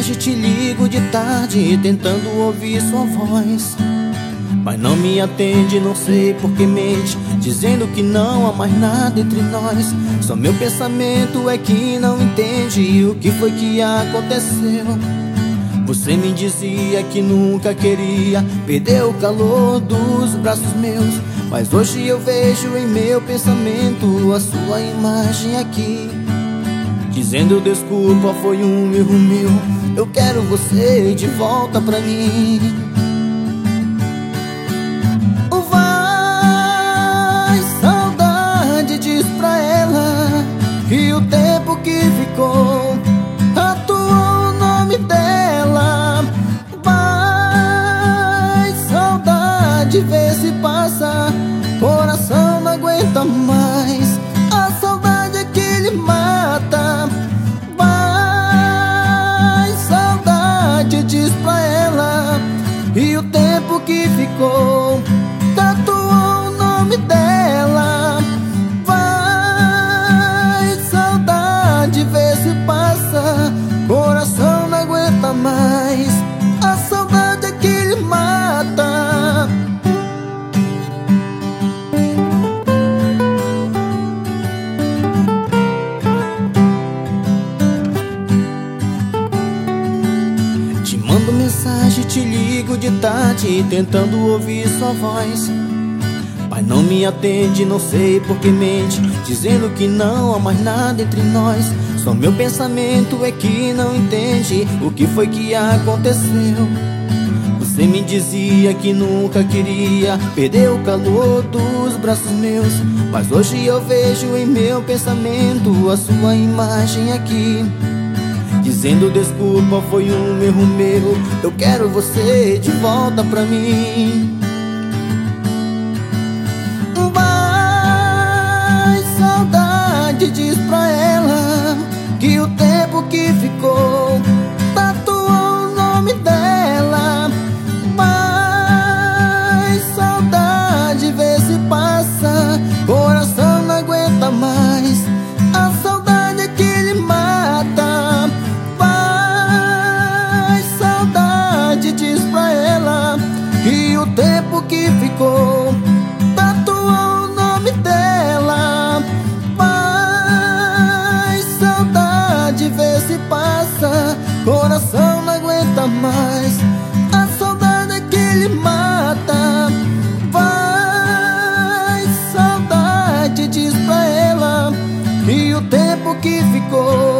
mensagem, te ligo de tarde, tentando ouvir sua voz, mas não me atende, não sei por que mente, dizendo que não há mais nada entre nós. Só meu pensamento é que não entende o que foi que aconteceu. Você me dizia que nunca queria perder o calor dos braços meus, mas hoje eu vejo em meu pensamento a sua imagem aqui, dizendo desculpa, foi um erro meu, eu quero você de volta pra mim. Vai, saudade, diz pra ela que o tempo que ficou tatuou o nome dela. Vai, saudade, vê se passa, coração não aguenta mais, a saudade é que lhe mata. Vai, saudade, diz pra ela e o tempo que ficou tatuou o nome dela. Vai, saudade, vê se passa, coração não aguenta mais, a saudade é que lhe mata. Te mando mensagem, te ligo de tarde, tentando ouvir sua voz, mas não me atende, não sei por que mente, dizendo que não há mais nada entre nós. Só meu pensamento é que não entende o que foi que aconteceu. Você me dizia que nunca queria perder o calor dos braços meus, mas hoje eu vejo em meu pensamento a sua imagem aqui, dizendo desculpa, foi um erro meu, eu quero você de volta pra mim. Vai, saudade, diz pra ela que o tempo que ficou tatuou o nome dela. Vai, saudade, vê se passa, coração não aguenta mais, a saudade é que lhe mata. Vai, saudade, diz pra ela que o tempo que ficou tatuou o nome dela. Vai, saudade, vê se passa, coração não aguenta mais, a saudade é que lhe mata. Vai, saudade, diz pra ela que o tempo que ficou